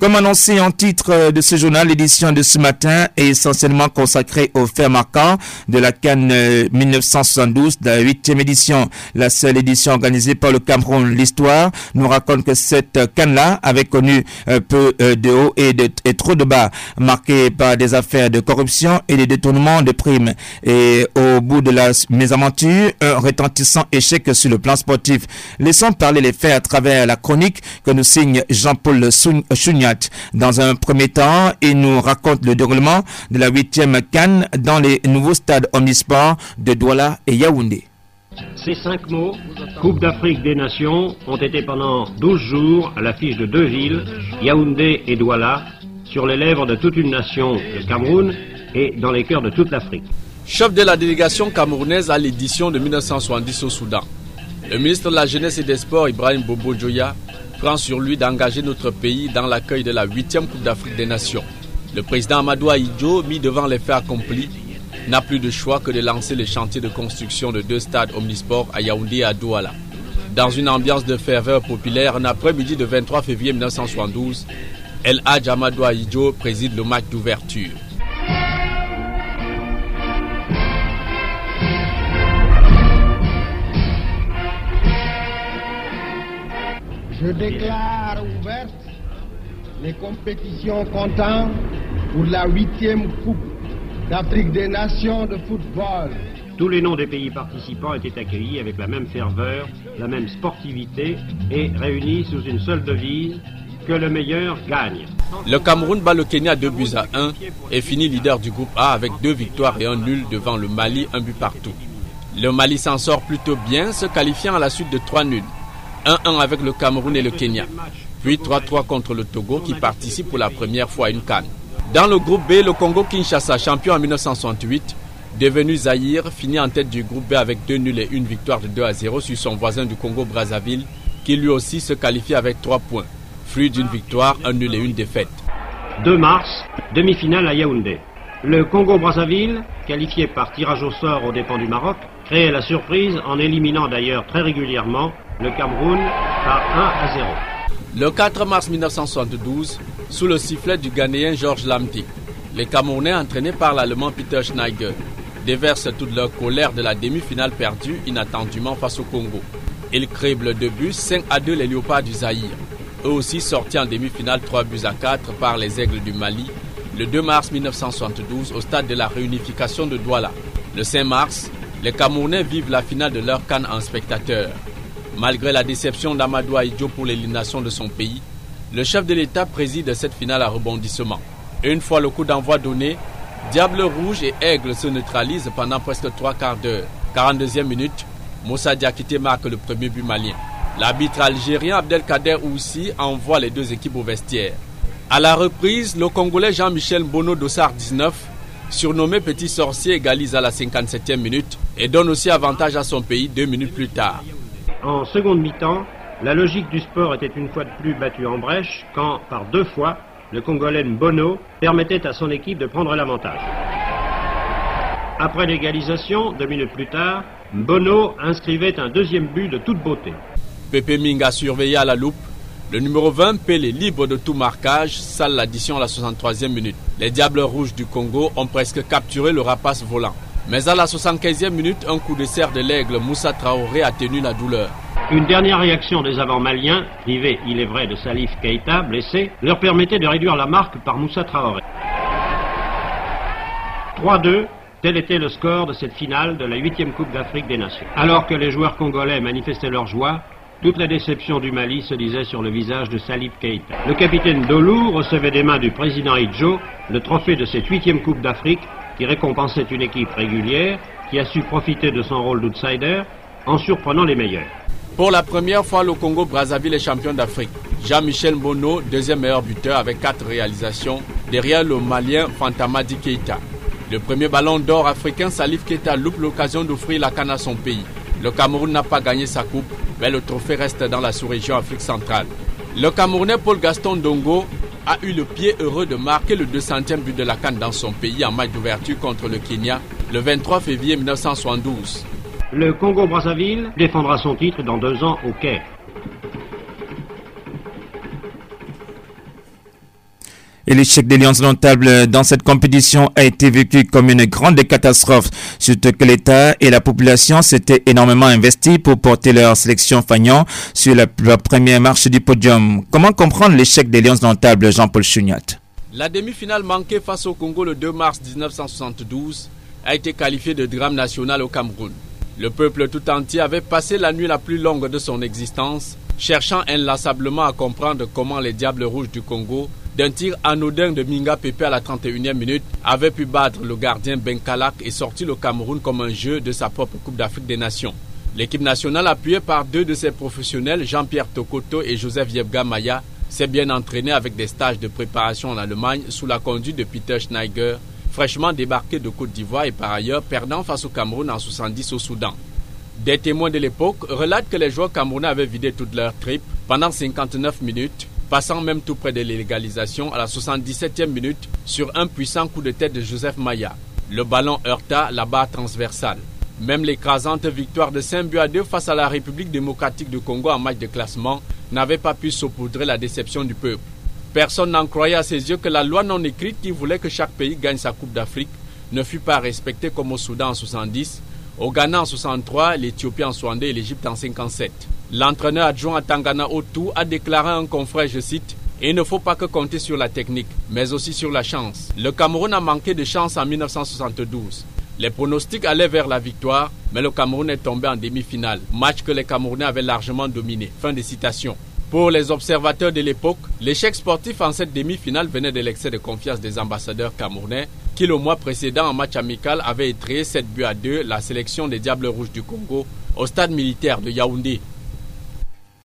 Comme annoncé en titre de ce journal, l'édition de ce matin est essentiellement consacrée aux faits marquants de la CAN 1972, de la 8e édition. La seule édition organisée par le Cameroun. L'histoire nous raconte que cette CAN-là avait connu peu de hauts et trop de bas, marquée par des affaires de corruption et des détournements de primes. Et au bout de la mésaventure, un retentissant échec sur le plan sportif. Laissons parler les faits à travers la chronique que nous signe Jean-Paul Chouniat. Dans un premier temps, il nous raconte le déroulement de la 8e CAN dans les nouveaux stades omnisports de Douala et Yaoundé. Ces 5 mots, Coupe d'Afrique des Nations, ont été pendant 12 jours à l'affiche de 2 villes, Yaoundé et Douala, sur les lèvres de toute une nation, le Cameroun, et dans les cœurs de toute l'Afrique. Chef de la délégation camerounaise à l'édition de 1970 au Soudan, le ministre de la Jeunesse et des Sports, Ibrahim Bobo Djoya, prend sur lui d'engager notre pays dans l'accueil de la 8e Coupe d'Afrique des Nations. Le président Amadou Ahidjo, mis devant les faits accomplis, n'a plus de choix que de lancer le chantier de construction de 2 stades omnisports à Yaoundé et à Douala. Dans une ambiance de ferveur populaire, un après-midi de 23 février 1972, El Hadj Amadou Ahidjo préside le match d'ouverture. Je déclare ouvertes les compétitions comptant pour la 8e Coupe d'Afrique des Nations de football. Tous les noms des pays participants étaient accueillis avec la même ferveur, la même sportivité et réunis sous une seule devise, que le meilleur gagne. Le Cameroun bat le Kenya 2-1 et finit leader du groupe A avec 2 victoires et 1 nul devant le Mali, 1 but partout. Le Mali s'en sort plutôt bien, se qualifiant à la suite de 3 nuls. 1-1 avec le Cameroun et le Kenya, puis 3-3 contre le Togo qui participe pour la première fois à une CAN. Dans le groupe B, le Congo-Kinshasa, champion en 1968, devenu Zaïre, finit en tête du groupe B avec 2 nuls et 1 victoire de 2-0 sur son voisin du Congo-Brazzaville, qui lui aussi se qualifie avec 3 points, fruit d'une victoire, 1 nul et 1 défaite. 2 mars, demi-finale à Yaoundé. Le Congo-Brazzaville, qualifié par tirage au sort aux dépens du Maroc, créait la surprise en éliminant d'ailleurs très régulièrement le Cameroun par 1-0. Le 4 mars 1972, sous le sifflet du Ghanéen Georges Lamti, les Camerounais entraînés par l'Allemand Peter Schneider déversent toute leur colère de la demi-finale perdue inattendument face au Congo. Ils criblent 2 buts, 5-2 les Léopards du Zaïre, eux aussi sortis en demi-finale 3-4 par les Aigles du Mali, le 2 mars 1972 au stade de la réunification de Douala. Le 5 mars, les Camerounais vivent la finale de leur CAN en spectateurs. Malgré la déception d'Amadou Ahidjo pour l'élimination de son pays, le chef de l'État préside cette finale à rebondissement. Une fois le coup d'envoi donné, Diable Rouge et Aigle se neutralisent pendant presque 3 quarts d'heure. 42e minute, Moussa Diakité marque le premier but malien. L'arbitre algérien Abdelkader Oussi envoie les 2 équipes au vestiaire. À la reprise, le Congolais Jean-Michel Bono Dossard 19, surnommé Petit Sorcier, égalise à la 57e minute et donne aussi avantage à son pays 2 minutes plus tard. En seconde mi-temps, la logique du sport était une fois de plus battue en brèche quand, par 2 fois, le Congolais Bono permettait à son équipe de prendre l'avantage. Après l'égalisation, 2 minutes plus tard, Bono inscrivait un 2e but de toute beauté. Pépé Minga surveillé à la loupe. Le numéro 20, Pelé, libre de tout marquage, sale l'addition à la 63e minute. Les Diables Rouges du Congo ont presque capturé le rapace volant. Mais à la 75e minute, un coup de serre de l'Aigle, Moussa Traoré atténue la douleur. Une dernière réaction des avants maliens, privés, il est vrai, de Salif Keïta, blessé, leur permettait de réduire la marque par Moussa Traoré. 3-2, tel était le score de cette finale de la 8e Coupe d'Afrique des Nations. Alors que les joueurs congolais manifestaient leur joie, toute la déception du Mali se lisait sur le visage de Salif Keïta. Le capitaine Dolou recevait des mains du président Ahidjo le trophée de cette 8e Coupe d'Afrique qui récompensait une équipe régulière qui a su profiter de son rôle d'outsider en surprenant les meilleurs. Pour la première fois, le Congo-Brazzaville est champion d'Afrique. Jean-Michel Bono, 2e meilleur buteur avec 4 réalisations, derrière le Malien Fantamadi Keïta. Le premier ballon d'or africain, Salif Keïta loupe l'occasion d'offrir la CAN à son pays. Le Cameroun n'a pas gagné sa coupe, mais le trophée reste dans la sous-région Afrique centrale. Le Camerounais Paul Gaston Dongo a eu le pied heureux de marquer le 200e but de la CAN dans son pays en match d'ouverture contre le Kenya le 23 février 1972. Le Congo-Brazzaville défendra son titre dans 2 ans au Caire. Et l'échec des Lions Indomptables dans cette compétition a été vécu comme une grande catastrophe, surtout que l'État et la population s'étaient énormément investis pour porter leur sélection fagnon sur la première marche du podium. Comment comprendre l'échec des Lions Indomptables, Jean-Paul Chugnat? La demi-finale manquée face au Congo le 2 mars 1972 a été qualifiée de drame national au Cameroun. Le peuple tout entier avait passé la nuit la plus longue de son existence, cherchant inlassablement à comprendre comment les Diables Rouges du Congo, d'un tir anodin de Minga Pepe à la 31e minute, avait pu battre le gardien Benkalak et sortir le Cameroun comme un jeu de sa propre Coupe d'Afrique des Nations. L'équipe nationale, appuyée par deux de ses professionnels, Jean-Pierre Tokoto et Joseph Yebga Maya, s'est bien entraînée avec des stages de préparation en Allemagne sous la conduite de Peter Schneiger, fraîchement débarqué de Côte d'Ivoire et par ailleurs perdant face au Cameroun en 70 au Soudan. Des témoins de l'époque relatent que les joueurs camerounais avaient vidé toute leur tripes pendant 59 minutes, passant même tout près de l'égalisation à la 77e minute sur un puissant coup de tête de Joseph Maya. Le ballon heurta la barre transversale. Même l'écrasante victoire de 5-2 face à la République démocratique du Congo en match de classement n'avait pas pu saupoudrer la déception du peuple. Personne n'en croyait à ses yeux que la loi non écrite qui voulait que chaque pays gagne sa Coupe d'Afrique ne fut pas respectée comme au Soudan en 70, au Ghana en 63, l'Éthiopie en 62 et l'Égypte en 57. L'entraîneur adjoint à Tangana Otu a déclaré à un confrère, je cite, « Il ne faut pas que compter sur la technique, mais aussi sur la chance. Le Cameroun a manqué de chance en 1972. Les pronostics allaient vers la victoire, mais le Cameroun est tombé en demi-finale, match que les Camerounais avaient largement dominé. » Fin de citation. Pour les observateurs de l'époque, l'échec sportif en cette demi-finale venait de l'excès de confiance des ambassadeurs camerounais qui le mois précédent en match amical avaient étrayé 7-2 la sélection des Diables Rouges du Congo au stade militaire de Yaoundé.